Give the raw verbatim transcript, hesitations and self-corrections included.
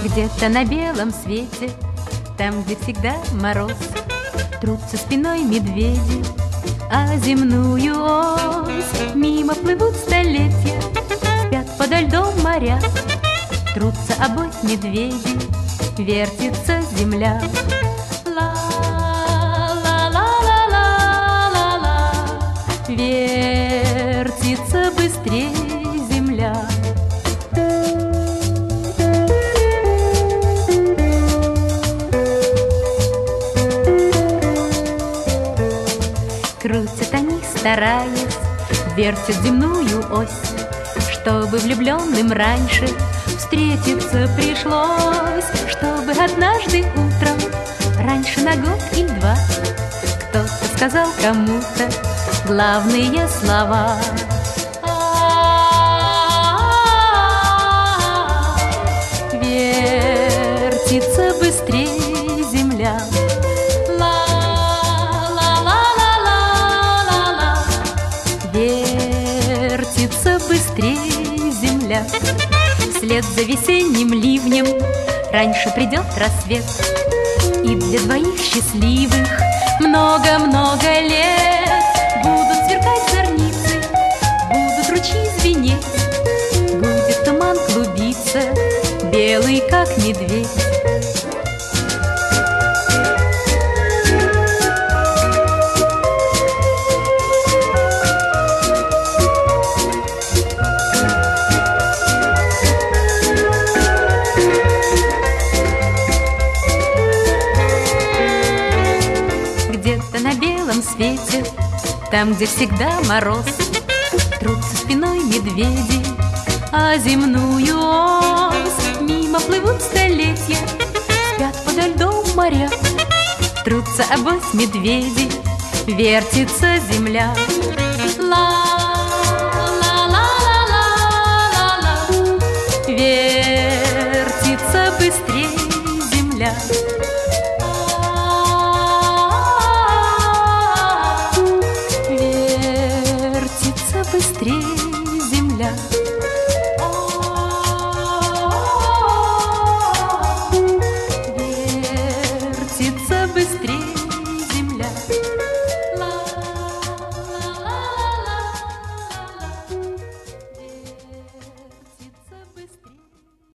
Где-то на белом свете, там, где всегда мороз, трутся спиной медведи, а земную ось мимо плывут столетия, спят подо льдом моря, трутся обось медведи, вертится земля. Ла-ла-ла-ла-ла-ла, вертится быстрее земля. Крутят они, стараясь, вертят земную ось, чтобы влюбленным раньше встретиться пришлось, чтобы однажды утром, раньше на год или два, кто-то сказал кому-то главные слова. Вертится быстрее земля. Вертится быстрее земля. Вслед за весенним ливнем раньше придет рассвет, и для двоих счастливых много-много лет будут сверкать зорницы, будут ручьи звенеть, будет туман клубиться, белый как медведь. Где-то на белом свете, там, где всегда мороз, трутся спиной медведи, а земную ось мимо плывут столетия, спят подо льдом моря, трутся обось медведи, вертится земля. Ла